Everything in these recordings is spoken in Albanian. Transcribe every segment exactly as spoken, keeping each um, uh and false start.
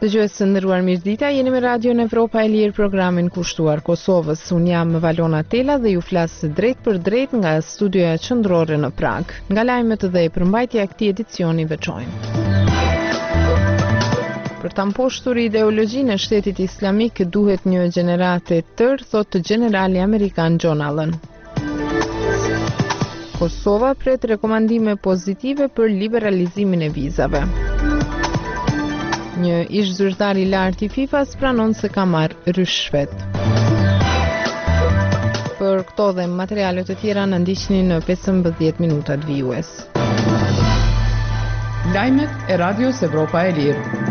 Dëgjues të nderuar, mirëdita, jeni me Radio Evropa e Lirë, programin kushtuar Kosovës. Unë jam Valona Tela dhe ju flas drejt për drejt nga studioja qendrore në Prag. Nga lajmet dhe përmbajtja e këtij edicioni veçojnë. Për ta mposhtur ideologjinë e Shtetit Islamik duhet një gjenerate tërë, thotë generali amerikan John Allen. Kosova pret rekomandime pozitive për liberalizimin e vizave. Një ish zyrtar i lartë i FIFA-s pranon se ka marrë rishfet. Për këto dhe materiale të tjera na ndiqni në pesëmbëdhjetë minutat vijues. Lajmet e Radios Evropa e Lirë.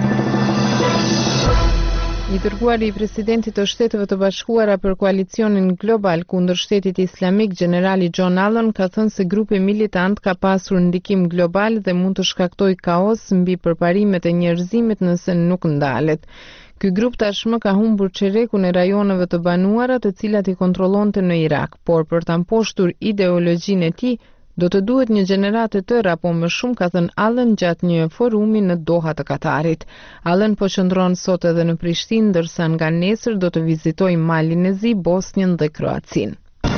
I dërguari i presidentit të Shteteve të Bashkuara për koalicionin global kundër Shtetit Islamik, generali John Allen, ka thënë se grupi militant ka pasur ndikim global dhe mund të shkaktojë kaos mbi përparimet e njerëzimit nëse nuk ndalet. Ky grup tashmë ka humbur çerekun e rajoneve të banuara të cilat i kontrollonte në Irak, por për ta mposhtur ideologjinë e tij do të duhet një gjenerate tërë apo më shumë, ka thënë Allen gjatë një forumi në Doha të Katarit. Allen po qëndron sot edhe në Prishtinë, ndërsa nga nesër do të vizitojë Malin e Zi, Bosnjën dhe Kroacinë.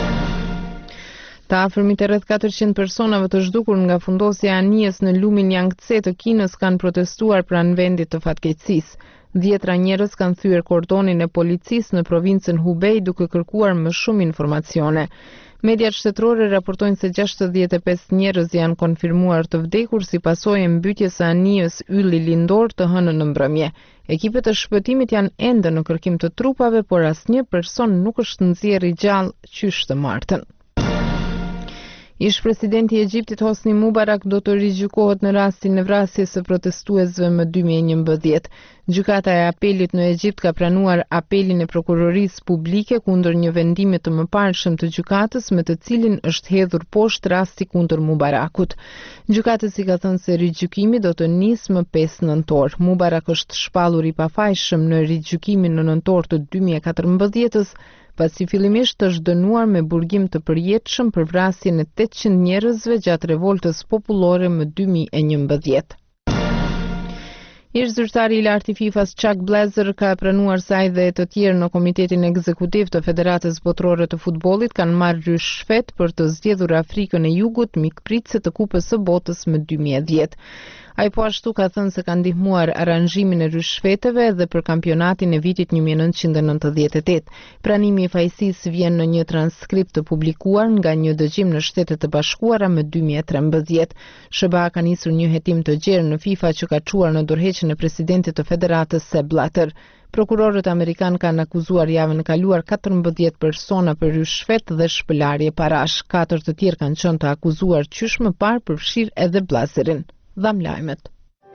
Të afërmit e rreth katërqind personave të zhdukur nga fundosja e anijes në lumin Yangtze të Kinës kanë protestuar pranë vendit të fatkeqësisë. Dhjetra njerëz kanë thyer kordonin e policisë në provincën Hubei duke kërkuar më shumë informacione. Mediat shtetërore raportojnë se gjashtëdhjetë e pesë njerëz janë konfirmuar të vdekur si pasojë e mbytjes së anijës ylli lindor të hënën në mbrëmje. Ekipet e shpëtimit janë ende në kërkim të trupave, por asnjë person nuk është nxjerrë i gjallë qysh të martën. Ish presidenti i Egjiptit Hosni Mubarak do të rigjykohet në rastin e vrasjes së protestuesve më dy mijë e njëmbëdhjetë. Gjykata e apelit në Egjipt ka pranuar apelin e prokurorisë publike kundër një vendimi të mëparshëm të gjykatës me të cilin është hedhur poshtë rasti kundër Mubarakut. Gjykatësi ka thënë se rigjykimi do të nisë më pesë nëntor. Mubarak është shpallur i pafajshëm në rigjykimin në nëntor të dy mijë e katërmbëdhjetës, pasi fillimisht është dënuar me burgim të përjetshëm për vrasjen e tetëqind njerëzve gjatë revoltës popullore më dy mijë e njëmbëdhjetë. Ish zyrtari i lartë i FIFA-s Chuck Blazer ka pranuar se ai dhe të tjerë në Komitetin Ekzekutiv të Federatës Botërore të Futbollit kanë marrë rishfet për të zgjedhur Afrikën e Jugut mikpritëse të Kupës së Botës më dy mijë e dhjetë. Ai po ashtu ka thënë se ka ndihmuar aranzhimin e rishfeteve edhe për kampionatin e vitit një mijë e nëntëqind e nëntëdhjetë e tetë. Pranimi i fajësisë vjen në një transkript të publikuar nga një dëgjim në Shtetet e Bashkuara më dy mijë e trembëdhjetë. S B A ka nisur një hetim të gjerë në FIFA që ka çuar në dorëheqjen e presidentit të federatës Sepp Blatter. Prokurorët amerikan kanë akuzuar javën e kaluar katërmbëdhjetë persona për rishfet dhe shpëlarje parash. Katër të tjerë kanë qenë të akuzuar qysh më parë përfshir edhe Blazerin. Dham lajmet.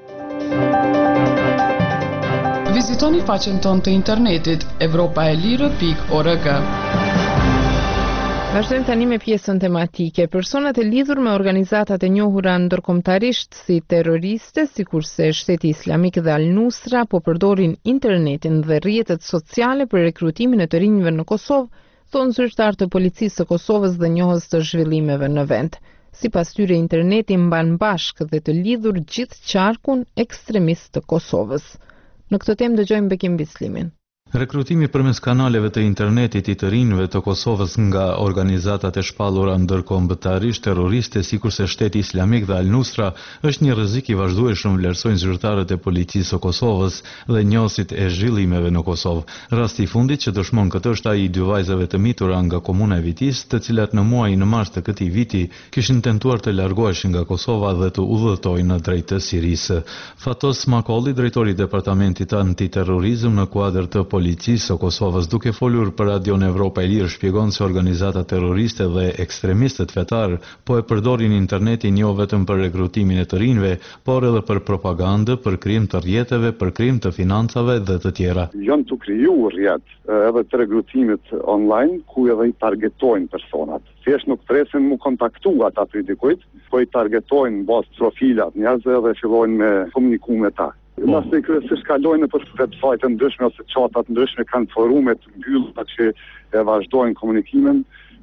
Vizitoni faqen tonë të internetit evropaelire pikë org. Vazhdojmë tani me pjesën tematike. Personat e lidhur me organizatat e njohura ndërkombëtarisht si terroriste, sikurse Shteti Islamik dhe Al-Nusra, po përdorin internetin dhe rrjetet sociale për rekrutimin e të rinjve në Kosovë, thonë zyrtar të policisë së Kosovës dhe njohës të zhvillimeve në vend. Sipas tyre, interneti mban bashkë dhe të lidhur gjithë qarkun ekstremist të Kosovës. Në këtë temë dëgjojmë Bekim Bislimin. Rekrutimi përmes kanaleve të internetit i të rinjve të Kosovës nga organizatat e shpallura ndërkombëtarisht terroriste sikurse Shteti Islamik dhe Al-Nusra është një rrezik i vazhdueshëm, vlerësojnë zyrtarët e policisë së Kosovës dhe njohësit e zhvillimeve në Kosovë. Rasti i fundit që dëshmon këtë është ai i dy vajzave të mitura nga komuna e Vitis, të cilat në muajin e mars të këtij viti kishin tentuar të largoheshin nga Kosova dhe të udhëtojnë drejt Sirisë. Fatos Makolli, drejtori i departamentit antiterrorizëm në kuadër të policisë së Kosovës, duke folur për Radion Evropa e Lirë, shpjegon se organizata terroriste dhe ekstremistët fetar po e përdorin internetin jo vetëm për rekrutimin e të rinjve, por edhe për propagandë, për krijim të rrjeteve, për krijim të financave dhe të tjera. Janë të krijuar rrjet edhe të rekrutimit online ku edhe i targetojnë personat. Thjesht nuk presin mu kontaktuat aty dikujt, po i targetojnë bazë profilat njerëzve dhe fillojnë me komuniku me ta. Nëse kryesisht kalojnë për websajte ndryshme ose çata ndryshme, kanë forume të mbyllura që e vazhdojnë komunikimin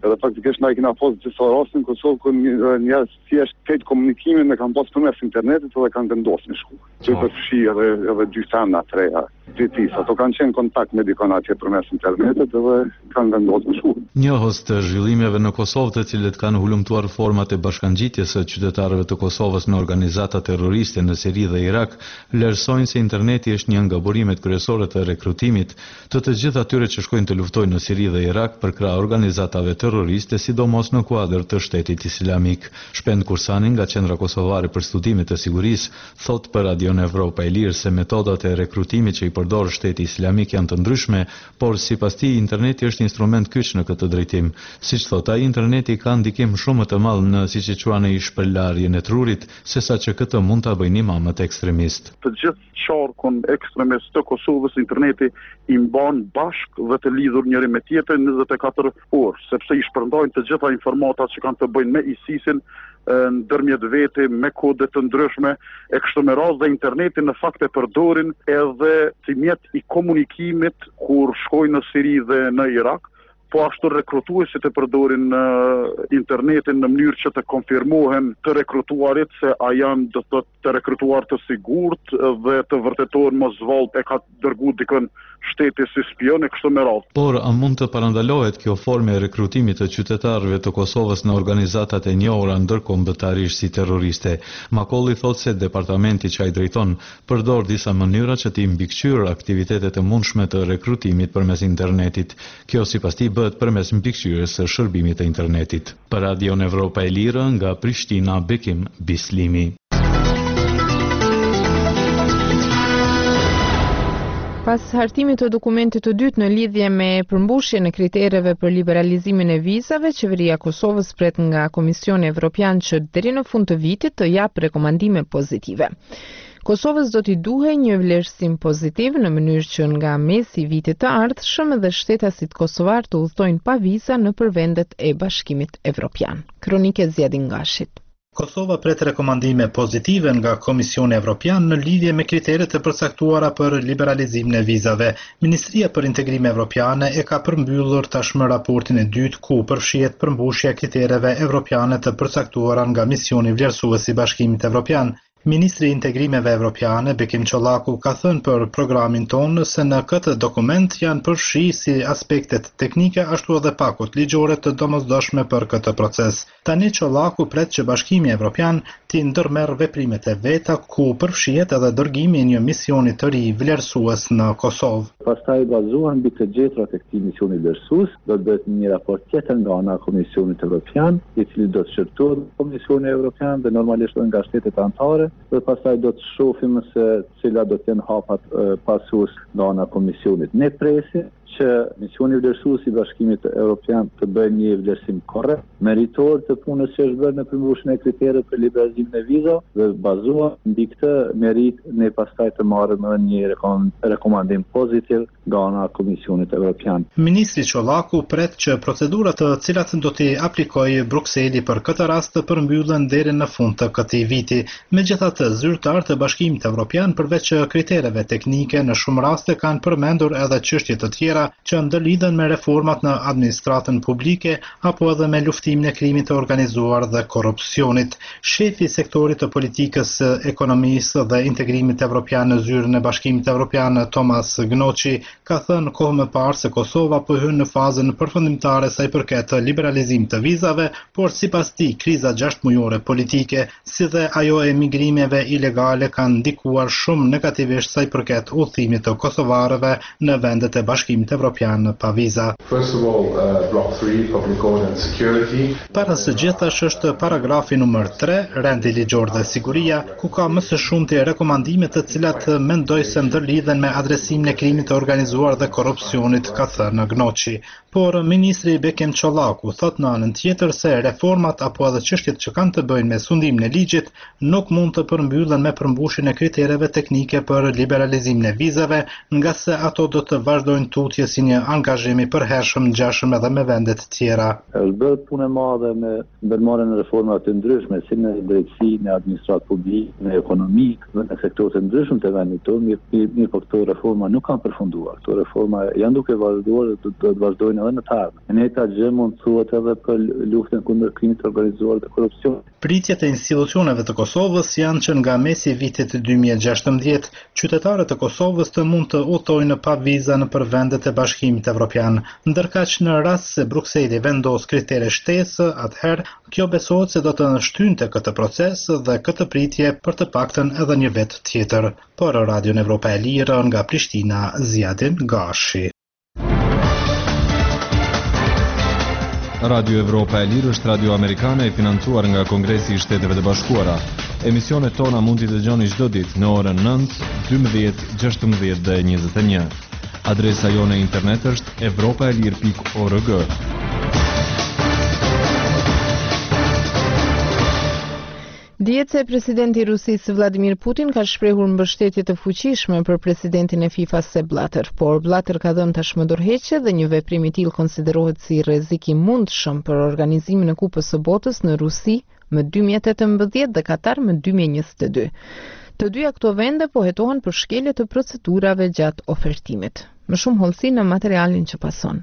Edhe faktikisht na i kena pas disa raste në Kosovë ku njerëz thjesht këtë komunikimin e kanë pas përmes internetit dhe kanë vendosur në shku. Që përfshi edhe edhe dy femna të reja. Dritis, ato kanë qenë kontakt me dikon atje përmes internetit dhe kanë vendosur në shku. Njohës të zhvillimeve në Kosovë, të cilët kanë hulumtuar format e bashkangjitjes së qytetarëve të Kosovës në organizata terroriste në Siri dhe Irak, vlerësojnë se interneti është një nga burimet kryesore të rekrutimit të të gjithë atyre që shkojnë të luftojnë në Siri dhe Irak për krah organizatave terroriste, sidomos në kuadër të Shtetit Islamik. Shpend Kursani nga Qendra Kosovare për Studimet të Sigurisë thot për Radion Evropa e Lirë se metodat e rekrutimit që i përdor Shteti Islamik janë të ndryshme, por sipas tij interneti është instrument kyç në këtë drejtim. Siç thot ai, interneti ka ndikim shumë të madh në, siç e quajnë ai, shpërlarjen e trurit, sesa që këtë mund ta bëjnë imamët ekstremistë. Të gjithë qarkun ekstremist të Kosovës interneti i mban bashkë dhe të lidhur njëri me tjetrin njëzet e katër orë, sepse i shpërndajnë të gjitha informatat që kanë të bëjnë me ISIS-in ndërmjet vete, me kode të ndryshme, e kështu me radhë dhe interneti në fakt e përdorin edhe si mjet i komunikimit kur shkojnë në Siri dhe në Irak, po ashtu rekrutuesit e përdorin uh, internetin në mënyrë që të konfirmohen të rekrutuarit se a janë do të, të rekrutuar të sigurt dhe të vërtetohen mos vallë e ka dërguar dikën shteti si spion e kështu me radhë. Por a mund të parandalohet kjo formë e rekrutimit të qytetarëve të Kosovës në organizatat e njohura ndërkombëtarisht si terroriste? Makolli thot se departamenti që ai drejton përdor disa mënyra që të mbikëqyrë aktivitetet e mundshme të rekrutimit përmes internetit. Kjo sipas tij bëhet përmes mbikëqyrjes së shërbimit të internetit. Për Radion Evropa e Lirë nga Prishtina, Bekim Bislimi. Pas hartimit të dokumentit të dytë në lidhje me përmbushjen e kritereve për liberalizimin e vizave, qeveria e Kosovës pret nga Komisioni Evropian që deri në fund të vitit të jap rekomandime pozitive. Kosovës do t'i duhej një vlerësim pozitiv në mënyrë që nga mesi i vitit të ardhshëm dhe shtetasit kosovar të udhtojnë pa viza nëpër vendet e Bashkimit Evropian. Kronike Zjedin Gashit. Kosova pret rekomandime pozitive nga Komisioni Evropian në lidhje me kriteret e përcaktuara për liberalizimin e vizave. Ministria për Integrim Evropiane e ka përmbyllur tashmë raportin e dytë ku përfshihet përmbushja e kritereve evropiane të përcaktuara nga misioni vlerësues i Bashkimit Evropian. Ministri i Integrimeve Evropiane, Bekim Çollaku, ka thënë për programin tonë se në këtë dokument janë përfshi si aspektet teknike ashtu edhe pakut ligjore të domosdoshme për këtë proces. Tani Çollaku pret që Bashkimi Evropian t'i ndërmerr veprimet e veta ku përfshihet edhe dërgimi i një misioni të ri vlerësues në Kosovë. Pastaj bazuar mbi të gjetrat e këtij misioni vlerësues, do të bëhet një raport tjetër nga ana e Komisionit Evropian, i cili do të shërtohet Komisioni Evropian dhe normalisht nga shtetet anëtare. Dhe pastaj do të shohim se cila do të jenë hapat e, pasues nga ana e Komisionit. Ne presim që misioni vlerësues i Bashkimit Evropian të bëjë një vlerësim korrekt, meritor të punës që është bërë në përmbushjen e kritereve për liberalizimin e vizave dhe bazuar mbi këtë merit ne pastaj të marrim një rekomandim pozitiv nga ana e Komisionit Evropian. Ministri Çollaku pret që procedurat të cilat do t'i aplikojë Brukseli për këtë rast të përmbyllen deri në fund të këtij viti. Megjithatë, zyrtarët e Bashkimit Evropian përveç kritereve teknike në shumë raste kanë përmendur edhe çështje të tjera që ndërlidhen me reformat në administratën publike apo edhe me luftimin e krimit të organizuar dhe korrupsionit. Shefi i sektorit të politikës, ekonomisë dhe integrimit evropian në zyrën e Bashkimit Evropian, Thomas Gnoçi, ka thënë kohë më parë se Kosova po hyn në fazën përfundimtare sa i përket liberalizimit të vizave, por sipas tij kriza gjashtëmujore politike, si dhe ajo e migrimeve ilegale kanë ndikuar shumë negativisht sa i përket udhëtimit të kosovarëve në vendet e Bashkimit Evropian pa viza. First of all, uh, block three, public order and security. Para së gjithash është paragrafi numër tre, rendi ligjor dhe siguria, ku ka më së shumti rekomandime të cilat mendoj se ndërlidhen me adresimin e krimit të organizuar dhe korrupsionit, ka thënë Gnoçi. Por ministri Bekim Çollaku thot në anën tjetër se reformat apo edhe çështjet që kanë të bëjnë me sundimin e ligjit nuk mund të përmbyllen me përmbushjen e kritereve teknike për liberalizimin e vizave, nga se ato do të vazhdojnë tut marrëveshje si një angazhim i përhershëm ngjashëm edhe me vendet tjera. Është bërë punë e madhe me ndërmarrjen e reformave të ndryshme si në drejtësi, në administratë publike, në ekonomi, në sektorë të ndryshëm të vendit tonë, mirë, mirë po këto reforma nuk kanë përfunduar. Këto reforma janë duke vazhduar dhe do të vazhdojnë edhe në të ardhmen. Ne ta gjë mund thuhet edhe për luftën kundër krimit të organizuar dhe korrupsionit. Pritjet e institucioneve të Kosovës janë që nga mesi i vitit dy mijë e gjashtëmbëdhjetë, qytetarët e Kosovës të mund të udhtojnë pa viza nëpër vendet e Bashkimit Evropian, ndërkaq në rast se Brukseli vendos kritere shtesë, atëherë kjo besohet se do të shtynte këtë proces dhe këtë pritje për të paktën edhe një vit tjetër. Por Radio Evropa e Lirë nga Prishtina, Ziadin Gashi. Radio Evropa e Lirë është radio amerikane e financuar nga Kongresi i Shteteve të Bashkuara. Emisionet tona mund t'i dëgjoni çdo ditë në orën nëntë, dymbëdhjetë, gjashtëmbëdhjetë dhe njëzet e një. Adresa jone internet është evropaelir pikë org. Dihet se presidenti i Rusisë Vladimir Putin ka shprehur mbështetje të fuqishme për presidentin e FIFA Sepp Blatter, por Blatter ka dhënë tashmë dorëheqje dhe një veprim i tillë konsiderohet si rrezik i mundshëm për organizimin e Kupës së Botës në Rusi më dy mijë e tetëmbëdhjetë dhe Katar më dy mijë e njëzet e dy. Të dyja këto vende pohetohen për shkelje të procedurave gjatë ofertimit. Më shumë hollësi në materialin që pason.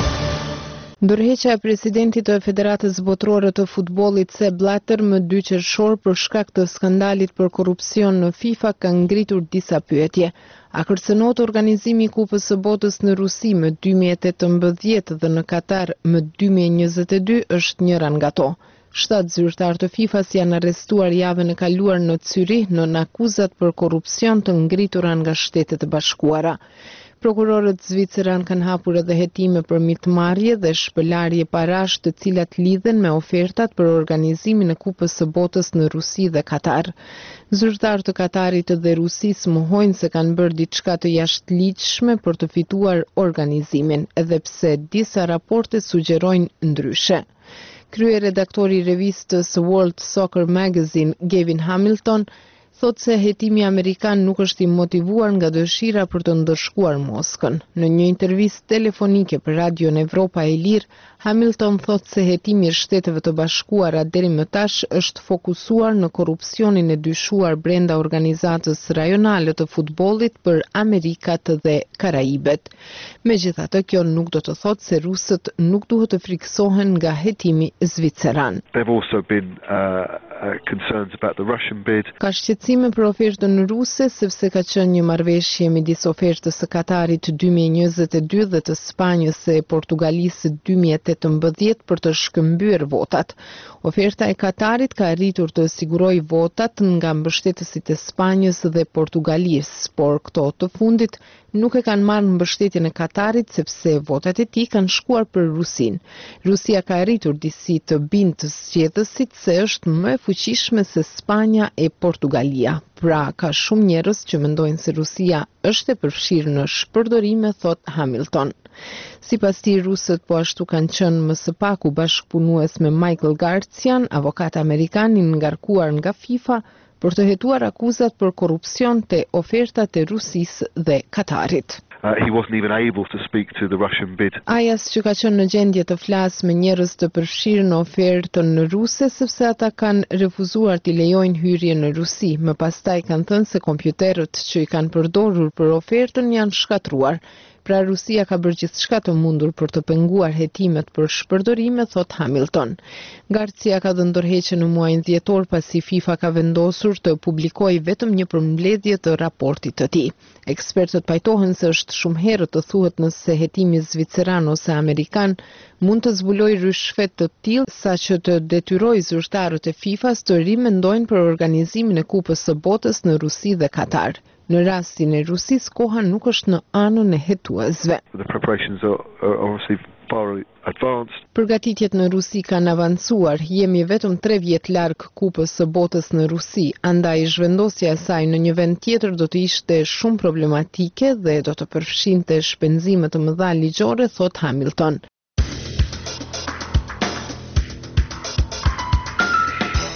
Ndërheqja e presidentit të Federatës Botërore të Futbollit Sepp Blatter më dy qershor për shkak të skandalit për korrupsion në FIFA ka ngritur disa pyetje. A kërcënohet organizimi i Kupës së Botës në Rusi më dy mijë e tetëmbëdhjetë dhe në Katar më dy mijë e njëzet e dy është njëra nga to. Shtatë zyrtar të FIFA-s janë arrestuar javën e kaluar në Zyrich nën akuzat për korrupsion të ngritura nga Shtetet e Bashkuara. Prokurorët zviceran kanë hapur edhe hetime për mitmarrje dhe shpëlarje parash të cilat lidhen me ofertat për organizimin e Kupës së Botës në Rusi dhe Katar. Zyrtar të Katarit dhe Rusisë mohojnë se kanë bërë diçka të jashtëligjshme për të fituar organizimin, edhe pse disa raporte sugjerojnë ndryshe. Kryeredaktori i revistës World Soccer Magazine, Gavin Hamilton, thot se hetimi amerikan nuk është i motivuar nga dëshira për të ndërshkuar Moskën. Në një intervistë telefonike për Radion Evropa e Lirë, Hamilton thot se hetimi i Shteteve të Bashkuara deri më tash është fokusuar në korrupsionin e dyshuar brenda organizatës rajonale të futbollit për Amerikat dhe Karaibet. Megjithatë, kjo nuk do të thotë se rusët nuk duhet të friksohen nga hetimi zviceran. They've also been uh, uh, concerns about the Russian bid. Ka shqetësime për ofertën ruse sepse ka qenë një marrëveshje midis ofertës së Katarit dy mijë e njëzet e dy dhe të Spanjës e Portugalisë dy mijë e tetëmbëdhjetë për të shkëmbyer votat. Oferta e Katarit ka arritur të sigurojë votat nga mbështetësit e Spanjës dhe Portugalisë, por këto të fundit nuk e kanë marrë mbështetjen e Katarit sepse votat e tij kanë shkuar për Rusin. Rusia ka arritur disi të bindë zgjedhësit se është më e fuqishme se Spanja e Portugalia. Pra, ka shumë njerëz që mendojnë se Rusia është e përfshirë në shpërdorime, thot Hamilton. Sipas tij, rusët po ashtu kanë qenë më së paku bashkëpunues me Michael Garcian, avokat amerikan i ngarkuar nga FIFA, për të hetuar akuzat për korrupsion te ofertat e Rusisë dhe Katarit. Uh, he wasn't even able to speak to the Russian bid. Ajas që ka qenë në gjendje të flasë me njerëz të përfshirë në ofertën në ruse sepse ata kanë refuzuar t'i lejojnë hyrje në Rusi. Më pastaj kanë thënë se kompjuterët që i kanë përdorur për ofertën janë shkatruar. Pra Rusia ka bërë gjithçka të mundur për të penguar hetimet për shpërdorime, thot Hamilton. Garcia ka dhënë dorëheqje në muajin dhjetor pasi FIFA ka vendosur të publikojë vetëm një përmbledhje të raportit të tij. Ekspertët pajtohen se është shumë herët të thuhet nëse hetimi zviceran ose amerikan mund të zbulojë rryshfet të tillë saqë të detyrojë zyrtarët e FIFA-s të rimendojnë për organizimin e Kupës së Botës në Rusi dhe Katar. Në rastin e Rusisë, koha nuk është në anën e hetuesve. The preparations are, are obviously far advanced. Përgatitjet në Rusi kanë avancuar. Jemi vetëm tre vjet larg Kupës së Botës në Rusi, andaj zhvendosja e saj në një vend tjetër do të ishte shumë problematike dhe do të përfshinte shpenzime të mëdha ligjore, thot Hamilton. Kështu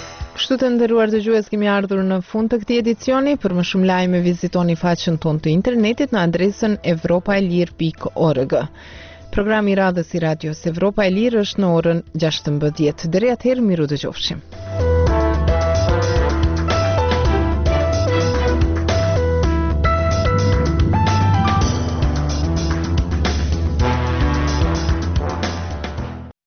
Kështu të nderuar dëgjues, kemi ardhur në fund të këtij edicioni. Për më shumë lajme vizitoni faqen tonë të internetit në adresën evropaelir pikë org. Programi i radhës i radios Evropa e Lirë është në orën gjashtëmbëdhjetë. Deri atëherë, miru dëgjofshim.